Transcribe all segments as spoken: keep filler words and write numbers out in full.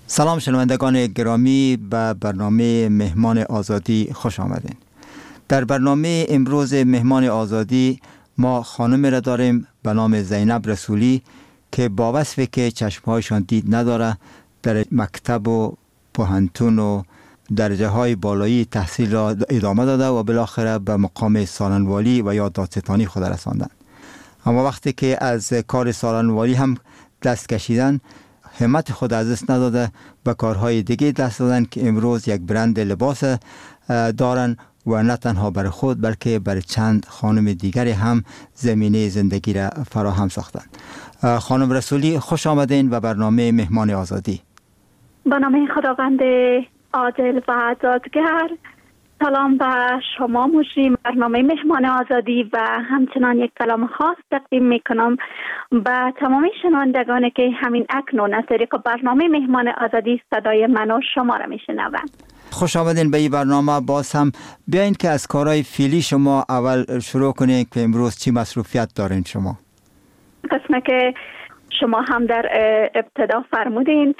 سلام شنوندگان گرامی، به برنامه مهمان آزادی خوش آمدین. در برنامه امروز مهمان آزادی ما خانم را داریم به نام زینب رسولی که با وصفی که چشمهایشان دید نداره، در مکتب و پوهنتون و درجه های بالایی تحصیل را ادامه داده و بالاخره به مقام سالنوالی و یا دادستانی خود رساندند. اما وقتی که از کار سالنوالی هم دست کشیدن، همت خود از دست نداده، به کارهای دیگه دست دادن که امروز یک برند لباس دارن و نه تنها برای خود بلکه برای چند خانم دیگری هم زمینه زندگی را فراهم ساختن. خانم رسولی خوش آمدین و برنامه مهمان آزادی. به نام خداوند عادل و دادگر، سلام به شما مجری برنامه مهمان آزادی و همچنان یک سلام خاص تقدیم میکنم به تمامی شنوندگانی که همین اکنون از طریق برنامه مهمان آزادی صدای من و شما را میشنوند. خوش آمدین به این برنامه. باز هم بیاین که از کارهای فعلی شما اول شروع کنین که امروز چی مصروفیت دارین شما؟ قسمه که شما هم در ابتدا فرمودین،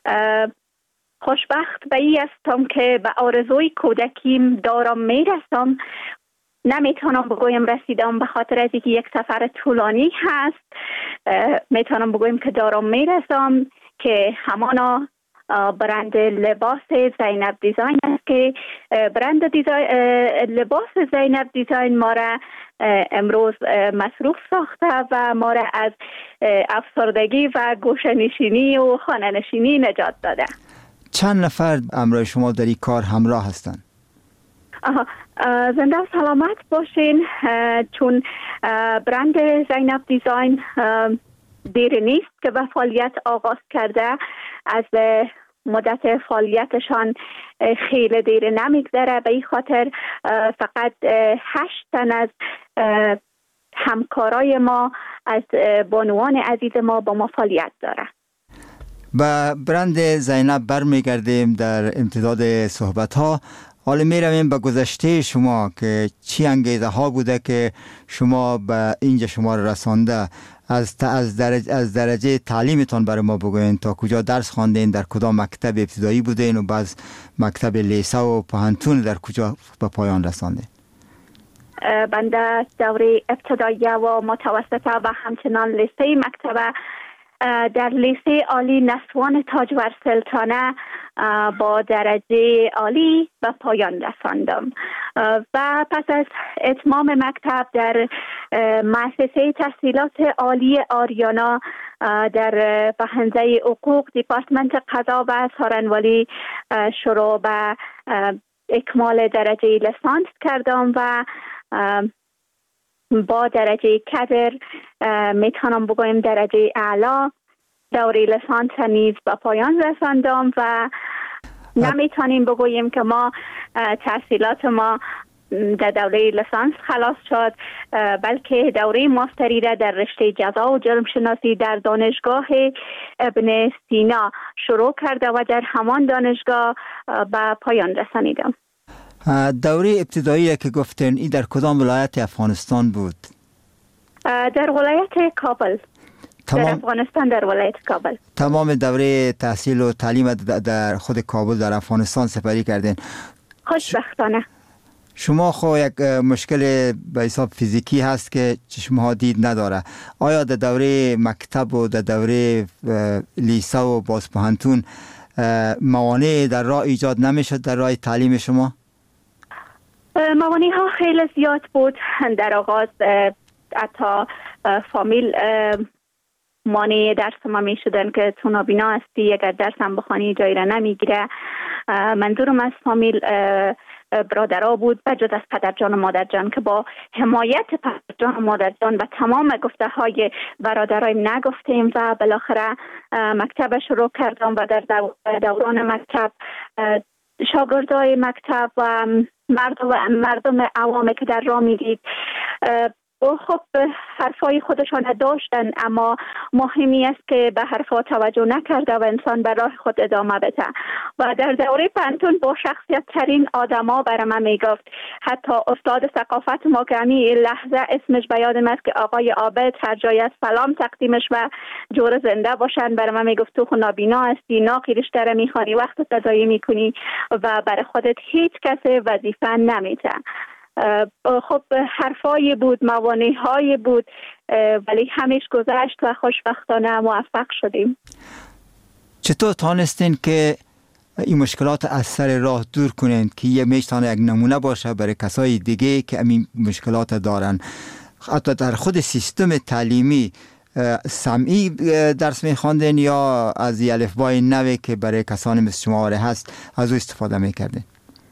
خوشبخت به ای هستم که به آرزوی کودکیم دارم میرسم. نمیتونم بگویم رسیدم به خاطر از اینکه یک سفر طولانی هست. میتونم بگویم که دارم میرسم که همانا برند لباس زینب دیزاین است که برند دیزاین لباس زینب دیزاین ما را امروز مصروف ساخته و ما را از افسردگی و گوشه‌نشینی و خانه نشینی نجات داده. چند نفر همراه شما در این کار همراه هستند؟ زنده و سلامت باشین، چون برند زینب دیزاین دیر نیست که به فعالیت آغاز کرده. از مدت فعالیتشان خیلی دیر نمیگذره، به این خاطر فقط هشت تن از همکارای ما از بانوان عزیز ما با ما فعالیت داره. با برند زینب برمیگردیم در امتداد صحبت ها. حالا می رویم به گذشته شما که چی انگیزه ها بوده که شما به اینجا شما را رسانده. از از درجه از درجه تعلیمتان برای ما بگوین، تا کجا درس خواندین، در کدام مکتب ابتدایی بودین و بعد مکتب لیسه و پوهنتون در کجا به پایان رساندین؟ بنده دوره ابتدایی و متوسطه و همچنان لیسه مکتب در لیسه عالی نسوان تاجور سلطانه با درجه عالی به پایان رساندم و پس از اتمام مکتب در مؤسسه تحصیلات عالی آریانا در بهنزه حقوق دیپارتمنت قضا و سارنوالی شروع به اکمال درجه لیسانس کردم و با درجه کدر میتونم بگویم درجه اعلا دوره لیسانس نیز به پایان رساندم و نمیتونیم بگوییم که ما تحصیلات ما در دوره لیسانس خلاص شد، بلکه دوره ماستری را در رشته جزا و جرم شناسی در دانشگاه ابن سینا شروع کرده و در همان دانشگاه به پایان رسانیدم. دوره ابتدایی که گفتین این در کدام ولایت افغانستان بود؟ در ولایت کابل. تمام در افغانستان در ولایت کابل. تمام دوره تحصیل و تعلیم در خود کابل در افغانستان سپری کردین. خوشبختانه. شما خو یک مشکل به حساب فیزیکی هست که چشمها دید نداره. آیا در دوره مکتب و در دوره لیسه و باز پوهنتون موانع در راه ایجاد نمیشد در راه تعلیم شما؟ موانع ها خیلی زیاد بود. در آغاز حتی فامیل مانع درس ما می شدن که تو نابینا هستی، اگر درس هم بخوانی جایی را نمیگیره. منظورم از فامیل برادرها بود بجز از پدرجان و مادرجان که با حمایت پدرجان و مادرجان و تمام گفته های برادرای نگفتیم و بالاخره مکتب شروع کردم و در دوران مکتب شاگردای مکتب و مردم مردم عوامی که در راه میدید خب حرفای خودشان داشتن، اما مهمی است که به حرفا توجه نکرده و انسان به راه خود ادامه بده. و در دوره پانتون با شخصیت ترین آدما برای من میگفت، حتی استاد ثقافت ما که همی لحظه اسمش به یادم است که آقای عابد، هر جای از سلام تقدیمش و جور زنده باشن، برای من میگفت تو نابینا هستی، ناقی رشته را میخوانی، وقت تضایع میکنی و برای خودت هیچ کس وظیفه نمیده. خب حرفای بود، موانع های بود، ولی همیش گذشت و خوشبختانه موفق شدیم. چطور تانستین که این مشکلات از سر راه دور کنین که یه میشتانه یک نمونه باشه برای کسای دیگه که این مشکلات دارن؟ حتی در خود سیستم تعلیمی سمعی درس میخواندین یا از یه الفبای نوی که برای کسانی مثل شما هست از او استفاده میکردین؟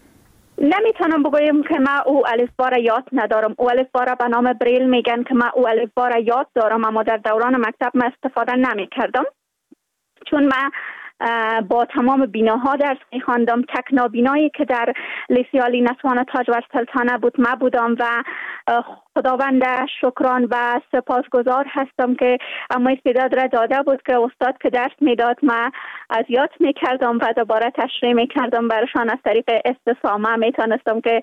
نمیتونم بگویم که من او الفبا را یاد ندارم. او الفبا را به نام بریل میگن که من او الفبا را یاد دارم، اما در دوران مکتب من استفاده نمیکردم، چون من با تمام بیناها درس میخواندم. تک نابینایی که در لیسه عالی نسوان تاج و سلطانه بود من بودم و خداوند شکران و سپاسگزار هستم که اما استعداد را داده بود که استاد که درس میداد من از یاد میکردم و دوباره تشریح میکردم برشان. از طریق استسامه میتونستم که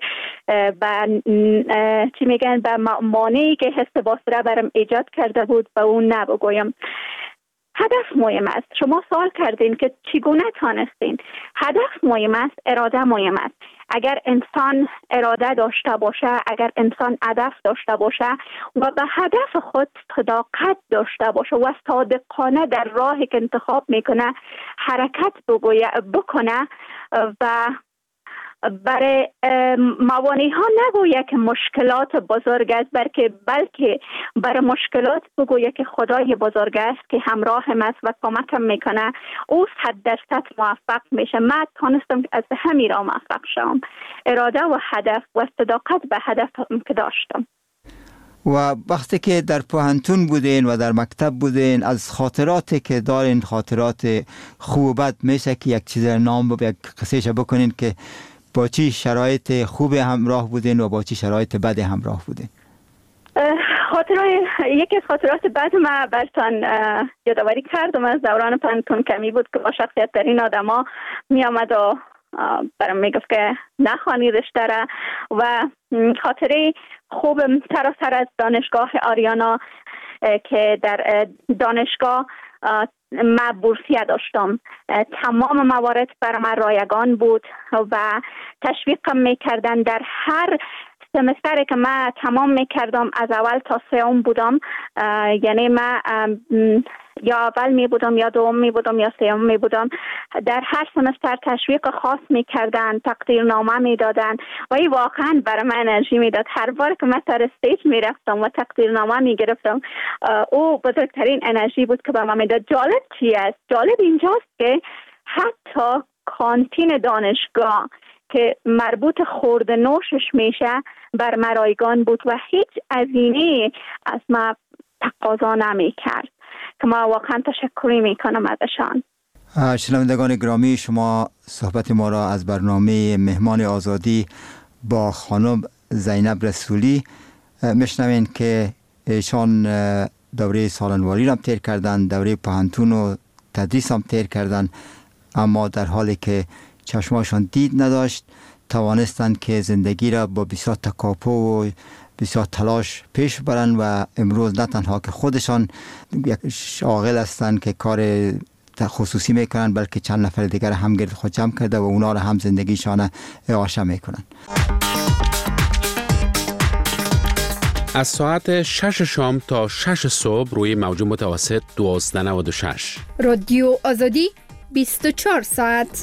به چی میگن به مانعی که حس باسره برم ایجاد کرده بود به اون نبگویم. هدف مهم است. شما سوال کردین که چگونه تانستین. هدف مهم است، اراده مهم است. اگر انسان اراده داشته باشه، اگر انسان هدف داشته باشه و به هدف خود صداقت داشته باشه و صادقانه در راهی که انتخاب میکنه حرکت بکنه و برای موانع ها نگویه که مشکلات بزرگ است، بلکه بلکه برای مشکلات بگویه که خدای بزرگ است که همراهم است و کمکم میکنه، او صد درصد موفق میشه. من تانستم از همین را موفق شدم، اراده و هدف و صداقت به هدف که داشتم. و وقتی که در پوهنتون بودین و در مکتب بودین، از خاطراتی که دارین، خاطرات خوب و بد، میشه که یک چیز نام و یک قصهش بکنین که با چی شرایط خوب همراه بودین و با چی شرایط بد همراه بودین؟ خاطرات یکی از خاطرات بد ما برتان یادآوری کردم از دوران پانتون کمی بود که با شخصیت ترین آدما می آمد و برام میگفت که نخوانی رشته را. و خاطره خوبم سراسر از دانشگاه آریانا که در دانشگاه من بورسیه داشتم، تمام موارد برای من رایگان بود و تشویقم میکردن. در هر سمستری که من تمام میکردم، از اول تا سوم بودم، یعنی من یا اول می بودم یا دوم می بودم یا سوم می بودم، در هر سمستر تشویق خاص میکردن، تقدیرنامه میدادن و این واقعا برای من انرژی میداد. هر بار که من سر استیج میرفتم و تقدیرنامه میگرفتم، او بزرگترین انرژی بود که به من میداد. جالب چی است؟ جالب اینجاست که حتی کانتین دانشگاه که مربوط خورد نوشش میشه بر مرایگان بود و هیچ هزینه از ما تقاضا نمی کرد که ما واقعا تشکری میکنم ازشان. شنوندگان گرامی، شما صحبت ما را از برنامه مهمان آزادی با خانم زینب رسولی میشنوین که ایشان دوره سالنواری را تیر کردن، دوره پوهنتون و تدریس هم تیر کردن، اما در حالی که چشماشان دید نداشت توانستند که زندگی را با بسیار تکاپو و بسیار تلاش پیش برن و امروز نه تنها که خودشان یک شاغل هستند که کار خصوصی میکنن، بلکه چند نفر دیگر هم گرد خود جمع کرده و اونا را هم زندگیشان اعاشه میکنن. از ساعت شش شام تا شش صبح روی موج متوسط دوازده نود و شش رادیو آزادی بیست و چهار ساعت.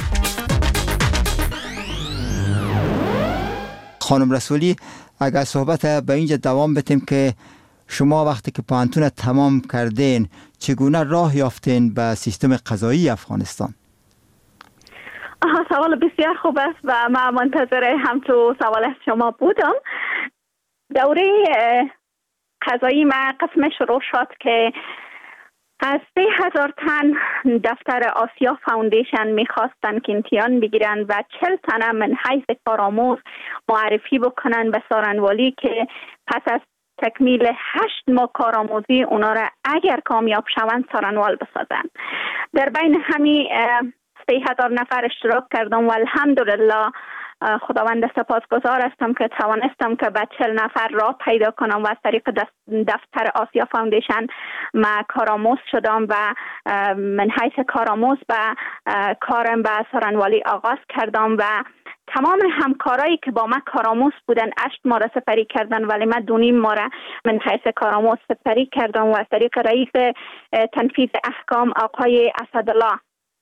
خانم رسولی، اگر صحبت به اینجا دوام بتیم که شما وقتی که پوهنتون تمام کردین چگونه راه یافتین به سیستم قضایی افغانستان؟ آها، سوال بسیار خوب است و من منتظر همچو سوال از شما بودم. دوره قضایی من قسم شروع شد که از سه هزار تن دفتر آسیا فاوندیشن میخواستن که امتحان بگیرن و چل تنه من حیث کارآموز معرفی بکنن به سارنوالی که پس از تکمیل هشت ماه کارآموزی اونا را اگر کامیاب شوند سارنوال بسازن. در بین همین سه هزار نفر اشتراک کردم و الحمدلله خداوند سپاسگزار هستم که توانستم که به چهل نفر راه پیدا کنم و از طریق دفتر آسیا فاوندیشن ما کارآموز شدم و من حیث کارآموز به کارم به سارنوالی آغاز کردم و تمام همکارایی که با ما کارآموز بودن هشت ماه را سپری کردن ولی من دو نیم ماه را من حیث کارآموز سپری کردم و از طریق رئیس تنفیذ احکام آقای اسدالله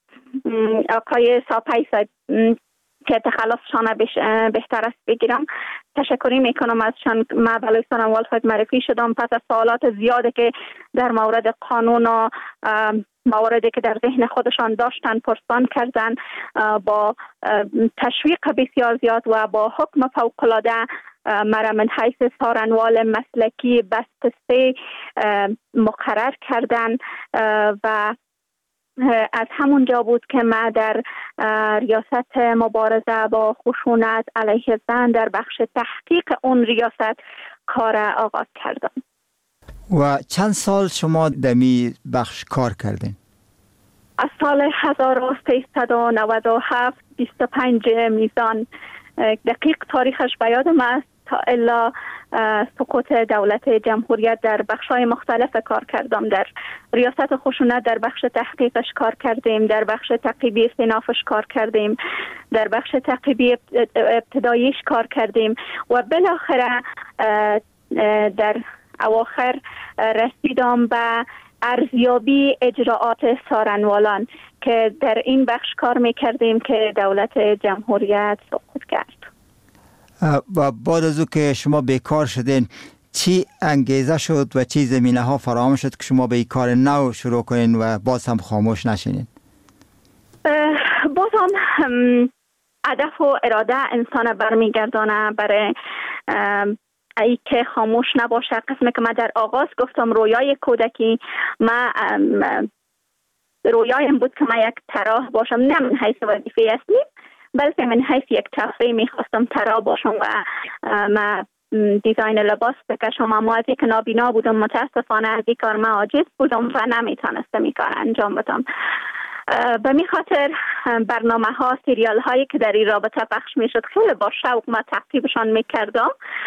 آقای ساپی صاحب که تخلصشان بهتر است بگیرم تشکری میکنم ازشان. ما بلوی سارنوال معرفی شدم پس از سوالات زیاده که در مورد قانون و مواردی که در ذهن خودشان داشتن پرسان کردن، با تشویق بسیار زیاد و با حکم فوق‌العاده مرا من حیث سارنوال مسلکی بست سه مقرر کردن و از همون جا بود که ما در ریاست مبارزه با خشونت علیه زن در بخش تحقیق اون ریاست کار آغاز کردم. و چند سال شما در می بخش کار کردین؟ از سال هزار و سیصد و نود و هفت بیست و پنج میزان، دقیق تاریخش به یادم است، تا الا سقوط دولت جمهوریت در بخش‌های مختلف کار کردم. در ریاست خشونت در بخش تحقیقش کار کردیم، در بخش تعقیبی استینافش کار کردیم، در بخش تعقیبی ابتداییش کار کردیم و بالاخره در اواخر رسیدم به ارزیابی اجراعات سارنوالان که در این بخش کار میکردیم که دولت جمهوریت سقوط کرد. و بعد از او که شما بیکار شدین چی انگیزه شد و چی زمینه ها فراهم شد که شما به این کار نو شروع کنین و باز هم خاموش نشینین؟ باز هم هدف و اراده انسان برمیگردانه برای ای که خاموش نباشه. قسمی که من در آغاز گفتم رویای کودکی ما رویایم بود که من یک طراح باشم، نه من حیث وظیفه اصلی بلکه من حیث یک تفریح میخواستم طراح باشم و ما دیزاین لباس بکشم، اما از یک نابینا بودم متاسفانه از این کار من عاجز بودم و نمیتونستم این کار انجام بدم. به می خاطر برنامه ها سریال هایی که در این رابطه پخش می شد خیلی با شوق ما تعقیبشان می کردم.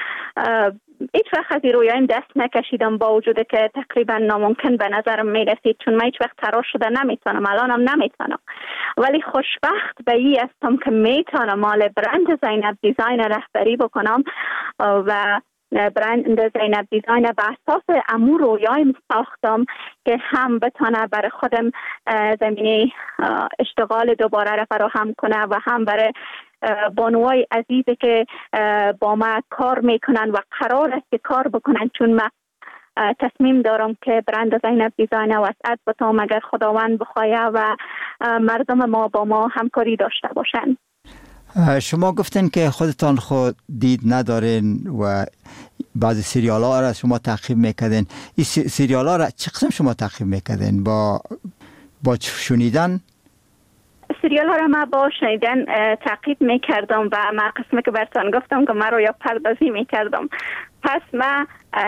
هیچ وقت از این رویایم دست نکشیدم با وجود که تقریبا ناممکن به نظرم می رسید، چون من هیچ وقت طراح شده نمیتونم، الانم نمیتونم، ولی خوشبخت به این هستم که میتونم مال برند زینب دیزاین رهبری بکنم و برند زینب دیزاین به اساس امور رویایم ساختم که هم بتونه برای خودم زمینه اشتغال دوباره را فراهم کنه و هم برای بانوای عزیزی که با ما کار میکنن و قرار است که کار بکنن، چون ما تصمیم دارم که برند زینب دیزاین وسعت بتام اگر خداوند بخواهد و مردم ما با ما همکاری داشته باشن. شما گفتین که خودتان خود دید ندارین و بعضی سریال ها را شما تعقیب میکردین. این سریال ها را چه قسم شما تعقیب میکردین؟ با با شنیدن؟ سریال ها را ما با شنیدن تعقیب میکردم و ما قسمی که برتان گفتم که ما رو یا پردازی میکردم. پس ما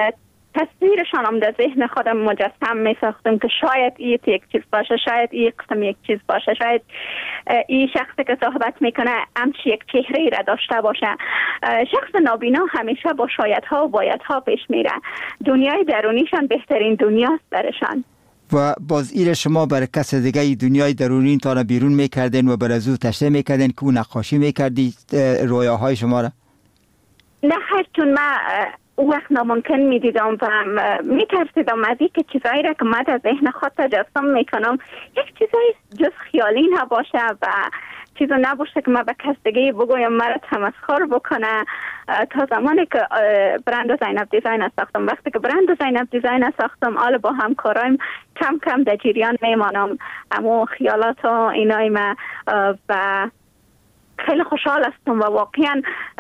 تصویرشان هم در ذهن خودم مجسم می ساختم که شاید این یک چیز باشه، شاید این قسم یک چیز باشه، شاید این شخصی که صحبت میکنه همچی یک چهره را داشته باشه. شخص نابینا همیشه با شایدها و بایدها پیش میره. دنیای درونیشان بهترین دنیاست برشان. و باز ایره شما برای کس دیگه ای دنیای درونی تا بیرون میکردین و بر از او تشریح میکردین که او نقاشی میکردی رویاهای شما را؟ نه هر چون ما او وقت ناممکن می دیدم و می ترسیدم از این که چیزایی را که من در ذهن خود تجسم می کنم یک چیزایی جز خیالی نباشه و چیزا نباشه که من به کس دیگه بگویم مرا تمسخر بکنه. تا زمانی که برند زینب دیزاین ساختم، وقتی که برند زینب دیزاین ساختم آل با همکارایم کم کم در جریان میمانم اما خیالات و اینای ما و خیلی خوشحال هستم و واقعا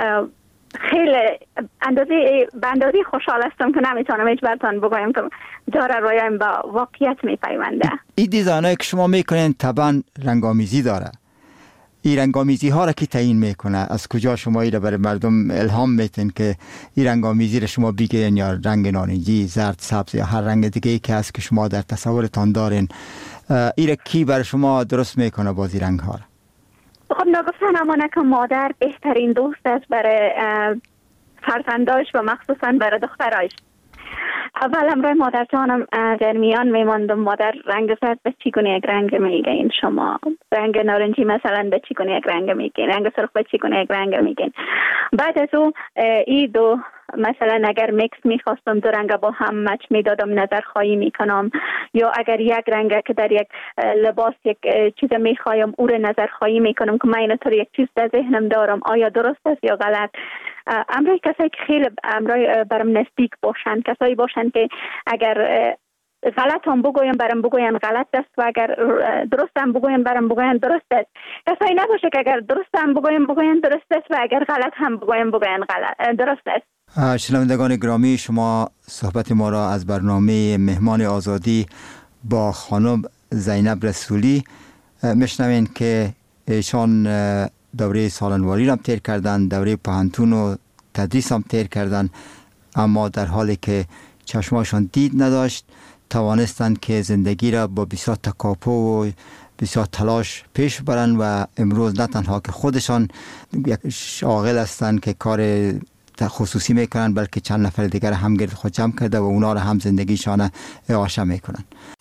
خیلی اندازه به اندازه خوشحال هستم که نمیتونم هیچ برتان بگویم که داره رویایم با واقعیت میپیونده. این دیزاینایی که شما میکنین طبعا رنگامیزی داره. این رنگامیزی ها را کی تعیین میکنه؟ از کجا شما این را برای مردم الهام میتین که این رنگامیزی را شما بگیرین، یا رنگ نارنجی، زرد، سبز یا هر رنگ دیگه ای که هست که شما در تصورتان دارین، این را کی برای شما درست میکنه بازی رنگ ها را؟ خب نگفتن امانه که مادر بهترین دوست است برای فرزنداش و مخصوصا برای دخترایش. اول امروی مادر جانم در میان میماندم، مادر رنگ زرد به چیگونه یک رنگ میگین، شما رنگ نارنجی مثلا به چیگونه یک رنگ میگین، رنگ سرخ به چیگونه یک رنگ میگین. بعد از او ای دو مثلا اگر میکس میخواستم دو رنگ با هم مچ میدادم، نظر خواهی میکنم، یا اگر یک رنگ که در یک لباس یک چیز میخوایم او رو نظر خواهی میکنم که من اینطور یک چیز در ذهنم دارم، آیا درست است یا غلط. امروی کسایی که خیلی امروی برام نزدیک باشند، کسایی باشند که اگر غلط هم بگویم برام بگوین غلط است و اگر درست هم بگویم برام بگوین درست است. کسایی نباشه که اگر درست هم بگویم بگوین درست است و اگر غلط هم بگویم بگوین غلط درست است. شنوندگان گرامی، شما صحبت ما را از برنامه مهمان آزادی با خانم زینب رسولی میشنوین که ایشان دوره سالنواری را تیر کردن، دوره پانتون و تدریس هم تیر کردن، اما در حالی که چشماشان دید نداشت توانستند که زندگی را با بسیار تکاپو و بسیار تلاش پیش برن و امروز نه تنها که خودشان یک شاغل هستند که کار خصوصی میکنن، بلکه چند نفر دیگر هم گرد خود جمع کرده و اونا را هم زندگیشان اعاشه میکنن.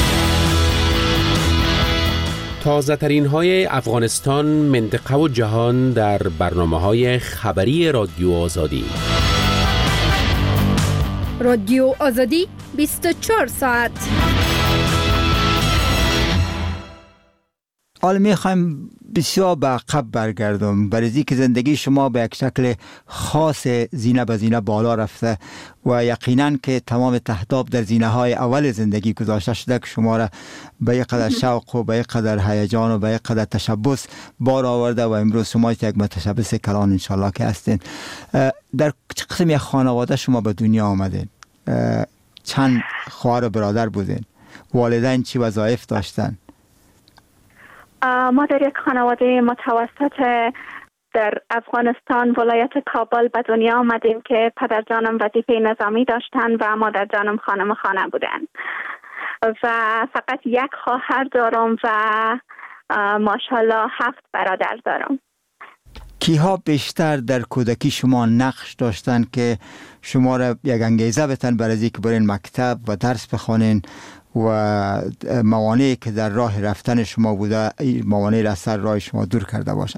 تازه ترین های افغانستان، منطقه و جهان در برنامه های خبری رادیو آزادی. رادیو آزادی بیست و چهار ساعت. حالا میخوایم بسیار به عقب برگردم، برای که زندگی شما به یک شکل خاص زینه به زینه بالا رفته و یقینا که تمام تهداب در زینه های اول زندگی گذاشته شده که شما را به یک قدر شوق و به یک قدر هیجان و به یک قدر تشبث بار آورده و امروز شما یک متشبث کلان انشالله که هستین. در چه قسم یک خانواده شما به دنیا آمدین؟ چند خواهر و برادر بودین؟ والدین چی وظایف داشتن؟ ما در یک خانواده متوسط در افغانستان ولایت کابل به دنیا آمدیم که پدر جانم وظیفه نظامی داشتن و مادر جانم خانم خانه بودن و فقط یک خواهر دارم و ماشاءالله هفت برادر دارم. کیها بیشتر در کودکی شما نقش داشتن که شما را یک انگیزه بتن برای اینکه برین مکتب و درس بخوانین و موانعی که در راه رفتن شما بوده موانعی را سر راه شما دور کرده باشند؟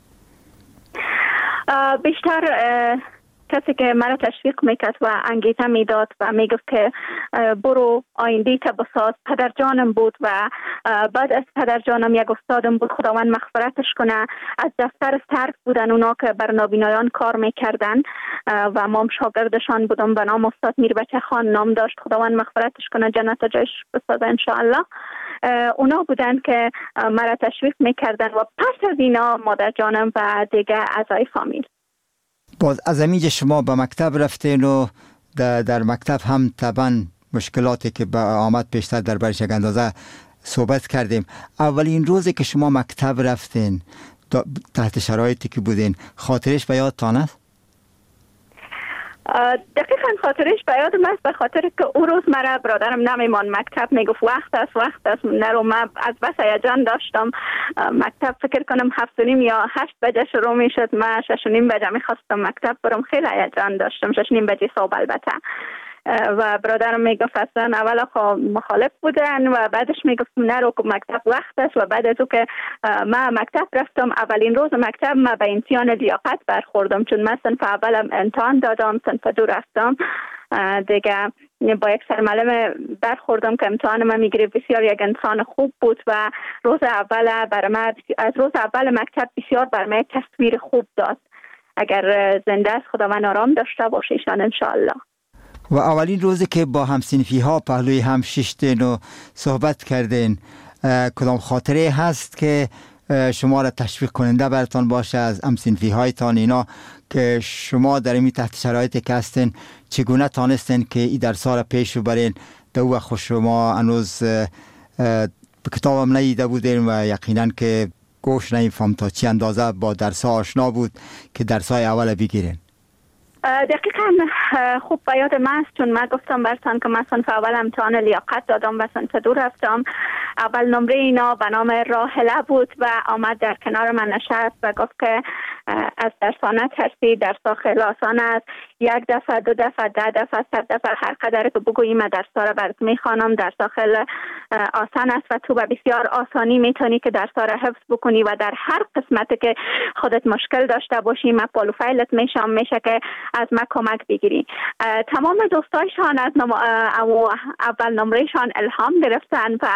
بیشتر کسی که مرا تشویق میکرد و انگیزه میداد و میگفت که برو آینده تا بساز پدر جانم بود و بعد از پدر جانم یک استادم بود، خداوند مغفرتش کنه. از دفتر سرک بودن اونا که بر نابینایان کار میکردن و ما شاگردشان بودم، به نام استاد میربچه خان نام داشت، خداوند مغفرتش کنه، جنت جایش بسازه انشاءالله. اونا بودن که مرا تشویق میکردن و پس از اینا مادر جانم و دیگه اعضای فامیل. باز از اینجا شما به مکتب رفتین و در, در مکتب هم طبعا مشکلاتی که به آمد پیشتر در برش یک اندازه صحبت کردیم. اولین روزی که شما مکتب رفتین تحت شرایطی که بودین خاطرش به یادتان است؟ دقیقاً خاطرش به یادم است، به خاطر که اون روز مرا برادرم نمیمان مکتب، میگفت وقت است وقت است نرو. من از بس هیجان داشتم مکتب، فکر کنم هفت و نیم یا هشت بجه شروع میشد، من شش و نیم بجه میخواستم مکتب برم، خیلی هیجان داشتم، شش و نیم بجه صبح البته. و برادرم میگفت اصلا اولا خب مخالف بودن و بعدش میگفتم نرو که مکتب وقت است. و بعد از او که من مکتب رفتم اولین روز مکتب من به امتحان لیاقت برخوردم، چون من صنف اولم امتحان دادم، صنف دو رفتم دیگه با یک سرمعلم برخوردم که امتحان من میگیره، بسیار یک انسان خوب بود و روز اول برای من از روز اول مکتب بسیار برای من تصویر خوب داد. اگر زنده است خداوند آرام داشته باشه ایشان انشاءالله. و اولین روزی که با همسنفی ها پهلوی هم ششتین و صحبت کردین، کدام خاطره هست که شما را تشویق کننده براتان باشه از همسنفی هایتان اینا که شما در این تحت شرایطی که هستین چگونه تانستین که این درس ها را پیش برین؟ دو وقت شما هنوز کتابم ندیده بودین و یقینا که گوش نمیفهم تا چی اندازه با درس آشنا بود که درس های اول بگیرین؟ دقیقا خوب به یاد من است، چون من گفتم برتان که من صنف اول امتحان لیاقت دادم و صنف دو رفتم. اول نمره اینا به نام راحله بود و آمد در کنار من نشست و گفت که از درس نترسی، درس خیلی آسان است، یک دفعه دو دفعه ده دفعه صد دفعه هر قدر که بگویی من درس را برات میخوانم، درس خیلی آسان است و تو به بسیار آسانی میتونی که درس را حفظ بکنی و در هر قسمتی که خودت مشکل داشته باشی من پالو فایلت میشم، میشه که از من کمک بگیری. تمام دوستایشان از نم... اول نمرهشان الهام گرفتن و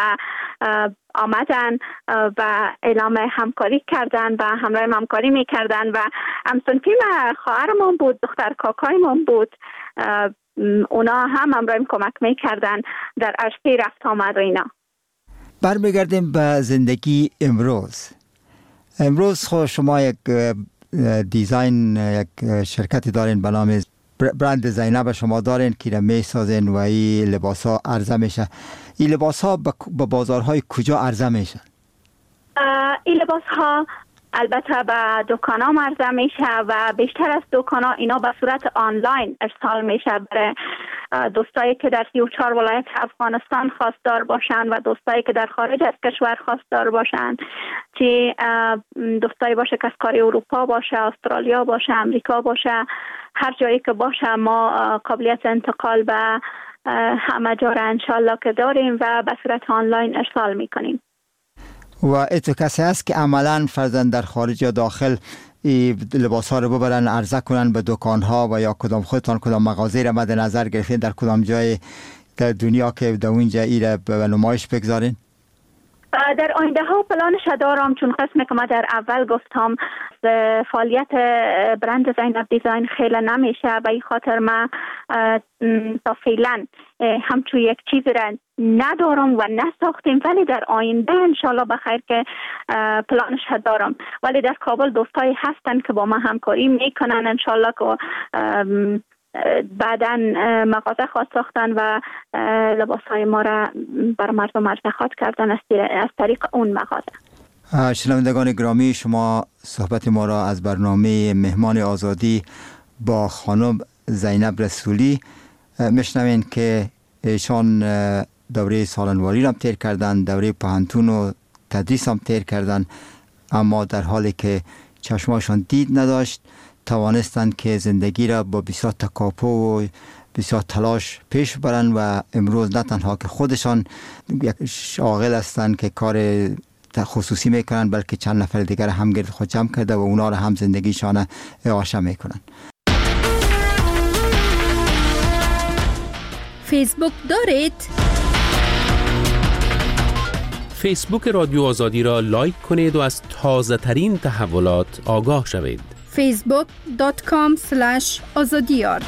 آمدن و اعلام همکاری کردن و همراه همکاری میکردن و همسنفی خواهرمون بود، دختر کاکایمون بود، اونا هم همراه کمک میکردن در عرصه رفت آمد و اینا. برمیگردیم به زندگی امروز. امروز خود شما یک دیزاین، یک شرکتی دارین به نام برند زینب شما دارین که را می سازین و این لباس ها عرضه میشه. این لباس ها به بازارهای کجا عرضه میشن؟ این لباس ها البته به دکان ها عرضه میشه و بیشتر از دکان ها اینا به صورت آنلاین ارسال میشه برای دوستایی که در سی و چهار ولایت افغانستان خواستار باشن و دوستایی که در خارج از کشور خواستار باشن، که دوستایی باشه که از کاری اروپا باشه، استرالیا باشه، امریکا باشه، هر جایی که باشه ما قابلیت انتقال به همه جا را انشالله که داریم و به صورت آنلاین ارسال میکنیم. و اتو کسی هست که عملا فرزند در خارج یا داخل لباس ها رو ببرن عرضه کنن به دکان ها و یا کدام خودتان کدام مغازه را مد نظر گرفتین در کدام جای در دنیا که در اونجا ای را به نمایش بگذارین؟ در آینده ها پلانش دارم، چون قسمی که ما در اول گفتم فعالیت برند زینب دیزاین خیلی نمیشه و این خاطر ما تا فعلا همچون یک چیز را ندارم و نساختیم، ولی در آینده انشالله بخیر که پلانش دارم. ولی در کابل دوستایی هستن که با ما همکاری میکنن، انشالله که بعداً مغازه خواست ساختن و لباس های ما را بر مردم عرضه خواهد کردن از طریق اون مغازه. شنوندگان گرامی، شما صحبت ما را از برنامه مهمان آزادی با خانم زینب رسولی میشنوین که ایشان دوره سالنواری را تیر کردن، دوره پهنتون و تدریس هم تیر کردن، اما در حالی که چشماشان دید نداشت توانستند که زندگی را با بسیار تکاپو و بسیار تلاش پیش برن و امروز نه تنها که خودشان یک شاغل هستند که کار خصوصی میکنن، بلکه چند نفر دیگر هم گرد خود جمع کرده و اونا را هم زندگیشان اعاشه میکنن. فیسبوک دارید؟ فیسبوک رادیو آزادی را لایک کنید و از تازه ترین تحولات آگاه شوید. فیسبوک دات کام سلش آزادیار.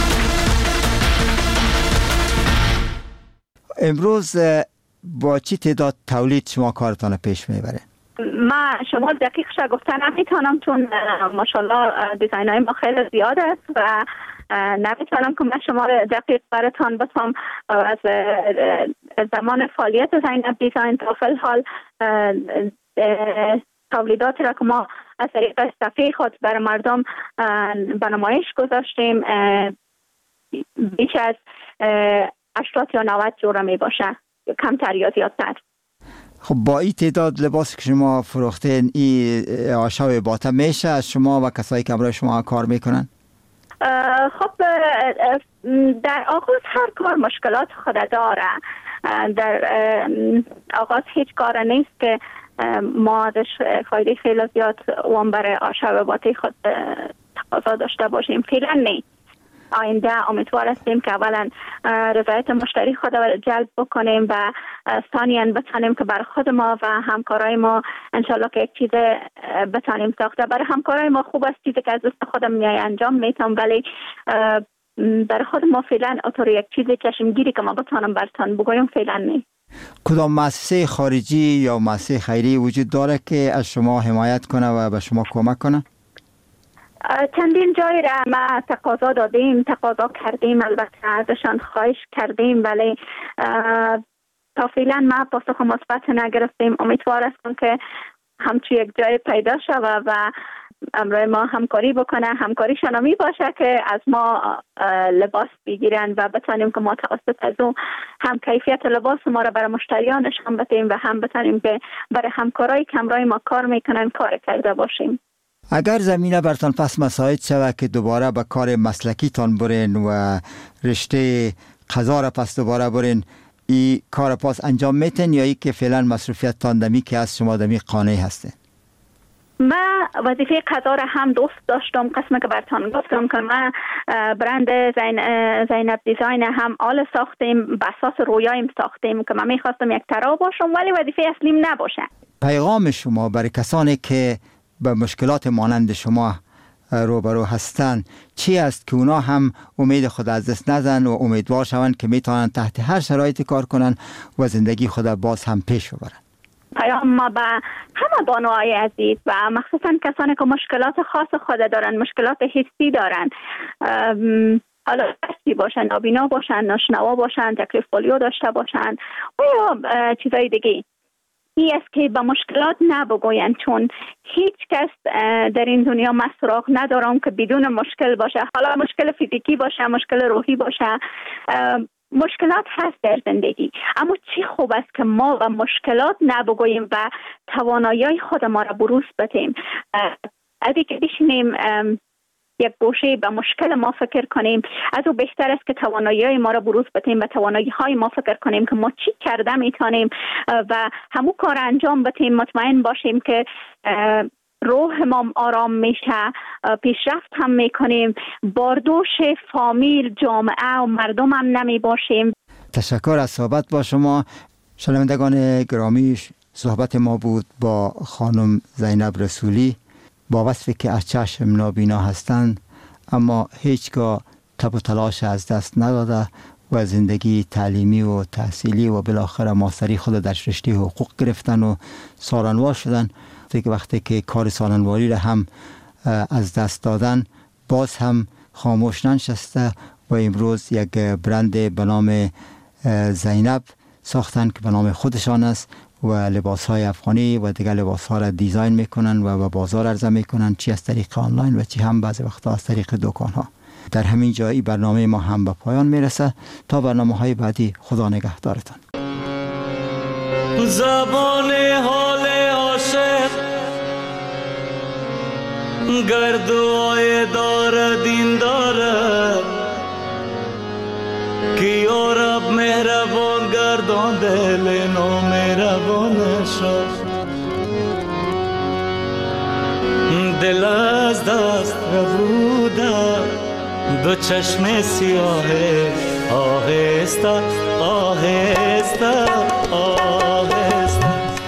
امروز با چی تعداد تولید شما کارتان پیش میبره؟ ما شما دقیق شا گفتن نمیتونم، چون ماشاءالله دیزاین های ما خیلی زیاد است و نمیتونم که من شما دقیق براتان بتونم از زمان فعالیت زینب دیزاین تا فی الحال تولیدات را که ما از طریق صفحه خود بر مردم به نمایش گذاشتیم بیش از هشتاد یا نود جوره می باشه، کمتر یا زیادتر. خب با این تعداد لباس که شما فروختین این اعاشه و باطه میشه از شما و کسایی که برای شما کار میکنن؟ خب در آغاز هر کار مشکلات خود داره. در آغاز هیچ کار نیست که ما ازش فایده خیلی زیاد وام برای آشه و باطه خود تقاضا داشته باشیم. فعلا نیست. آینده امیدوار هستیم که اولا رضایت مشتری خود را جلب بکنیم و ثانیاً بتانیم که برای خود ما و همکارای ما انشالله که یک چیز بتانیم ساخته. برای همکارای ما خوب است چیزی که از دست خودم میای انجام میتونم، ولی برای خود ما فعلا اطور یک چیز چشمگیری که ما بتانم برتان بگویم فعلا نیست. کدام مؤسسه خارجی یا مؤسسه خیری وجود داره که از شما حمایت کنه و به شما کمک کنه؟ چندین جای را ما تقاضا دادیم، تقاضا کردیم، البته ازشان خواهش کردیم، ولی تا فعلا ما پاسخ مثبت نگرفتیم. امیدوار هستم که همچون یک جای پیدا شوه و امروی ما همکاری بکنه، همکاریشان می باشه که از ما لباس بگیرن و بتانیم که ما توسط از اون هم کیفیت لباس ما را برای مشتریانشان بدیم و هم بتانیم که برای همکارایی که امروی ما کار میکنن کار کرده باشیم. اگر زمینه برتان پس مساعد شود که دوباره به کار مسلکی تان برین و رشته قضا را پس دوباره برین، ای کار پاس انجام میتین یا ای که فعلا مصروفیت تان دمی که از شما دمی قانع هستین؟ من وظیفه قضا را هم دوست داشتم، قسمه که برتان گفتم که من برند زین زینب دیزاین هم آل ساختیم، به اساس رویایم ساختیم که من میخواستم یک طراح باشم ولی وظیفه اصلیم نباشه. پیغام شما برای کسانی که به مشکلات مانند شما روبرو هستند چی است که اونا هم امید خود از دست نزن و امیدوار شوند که میتونن تحت هر شرایطی کار کنن و زندگی خود باز هم پیش ببرن؟ پیام ما به همه بانوهای عزیز و مخصوصا کسانی که مشکلات خاص خود دارن، مشکلات حسی دارن، حالا دستی باشن، نابینا باشن، ناشنوا باشن، تکلیف پولیو داشته باشن و یا چیزای دیگه، این است که به مشکلات نبگوین، چون هیچ کس در این دنیا من سراغ ندارم که بدون مشکل باشه، حالا مشکل فیزیکی باشه، مشکل روحی باشه، مشکلات هست در زندگی، اما چی خوب است که ما به مشکلات نبگوییم و توانایی خود ما را بروز بدیم. از اینکه بشینیم یک گوشه به مشکل ما فکر کنیم، از او بهتر است که توانایی ما را بروز بدیم و توانایی های ما فکر کنیم که ما چی کرده میتونیم و همو کار انجام بدیم، مطمئن باشیم که روح ما آرام میشه، پیشرفت هم میکنیم، باردوش فامیل، جامعه و مردم هم نمی باشیم. تشکر از صحبت با شما. شنوندگان گرامی، صحبت ما بود با خانم زینب رسولی با وصفی که از چشم نابینا هستند اما هیچگاه تب و تلاش از دست نداده و زندگی تعلیمی و تحصیلی و بالاخره ماستری خود در رشته حقوق گرفتن و سالنوار شدن. دیگه وقتی که کار سالنواری را هم از دست دادن باز هم خاموش ننشسته و امروز یک برند به نام زینب ساختن که به نام خودشان است و لباس های افغانی و دیگر لباس ها را دیزاین میکنن و به بازار عرضه میکنن، چی از طریق آنلاین و چی هم بعضی وقتا از طریق دکان ها. در همین جایی برنامه ما هم به پایان میرسه. تا برنامه های بعدی، خدا نگهدارتان. زبان حال عاشق گردوای دار دین داره که یارب مهربان گردان دل نو مهربان شد، دل از دست ربوده دو چشم سیاهه، آهسته آهسته آهسته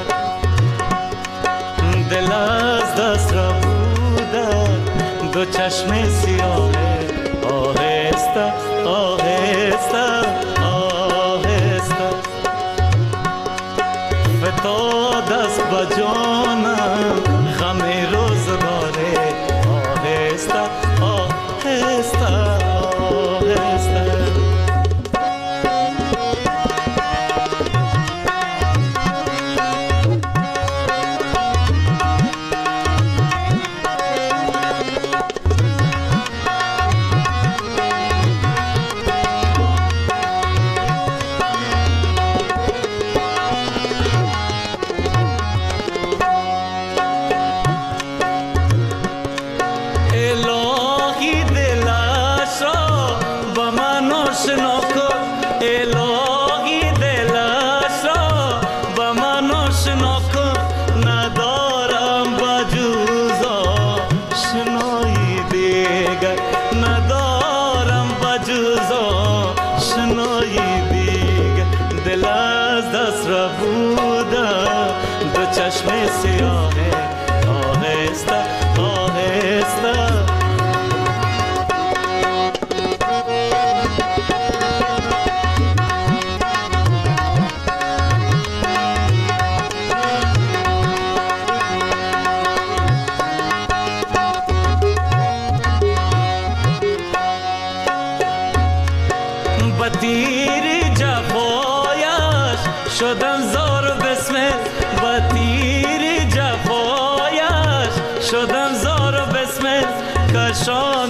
دل از دست ربوده دو چشم سیاهه، آهسته آهسته آهسته فتا دست بجانم غم روزگاره، آهسته آهسته آهسته چشم سیاهه، آهسته آهسته بطیر جفایش شدن زار بسمت، بطیر جفایش شدم زار و بسمت کشان